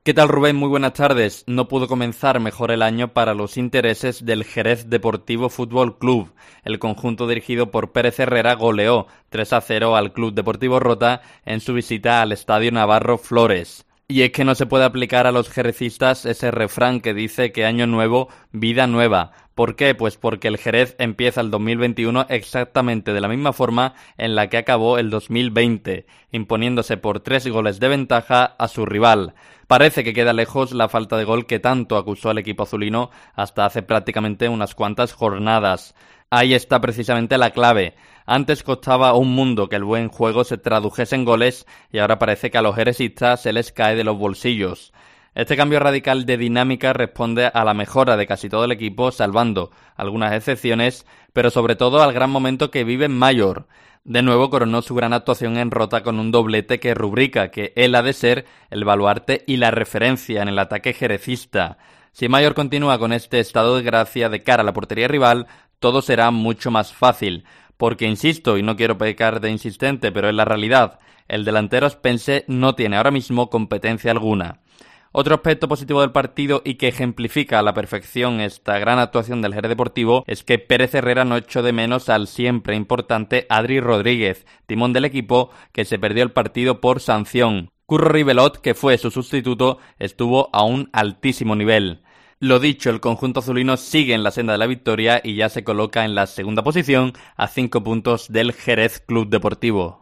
¿Qué tal, Rubén? Muy buenas tardes. No pudo comenzar mejor el año para los intereses del Jerez Deportivo Fútbol Club. El conjunto dirigido por Pérez Herrera goleó 3-0 al Club Deportivo Rota en su visita al Estadio Navarro Flores. Y es que no se puede aplicar a los jerecistas ese refrán que dice que año nuevo, vida nueva. ¿Por qué? Pues porque el Jerez empieza el 2021 exactamente de la misma forma en la que acabó el 2020, imponiéndose por 3 goles de ventaja a su rival. Parece que queda lejos la falta de gol que tanto acusó al equipo azulino hasta hace prácticamente unas cuantas jornadas. Ahí está precisamente la clave. Antes costaba un mundo que el buen juego se tradujese en goles y ahora parece que a los jerecistas se les cae de los bolsillos. Este cambio radical de dinámica responde a la mejora de casi todo el equipo, salvando algunas excepciones, pero sobre todo al gran momento que vive Mayor. De nuevo coronó su gran actuación en Rota con un doblete que rubrica que él ha de ser el baluarte y la referencia en el ataque jerecista. Si Mayor continúa con este estado de gracia de cara a la portería rival, todo será mucho más fácil, porque insisto, y no quiero pecar de insistente, pero es la realidad, el delantero Spence no tiene ahora mismo competencia alguna. Otro aspecto positivo del partido y que ejemplifica a la perfección esta gran actuación del Jerez Deportivo es que Pérez Herrera no echó de menos al siempre importante Adri Rodríguez, timón del equipo que se perdió el partido por sanción. Curro Rivelot, que fue su sustituto, estuvo a un altísimo nivel. Lo dicho, el conjunto azulino sigue en la senda de la victoria y ya se coloca en la segunda posición a 5 puntos del Jerez Club Deportivo.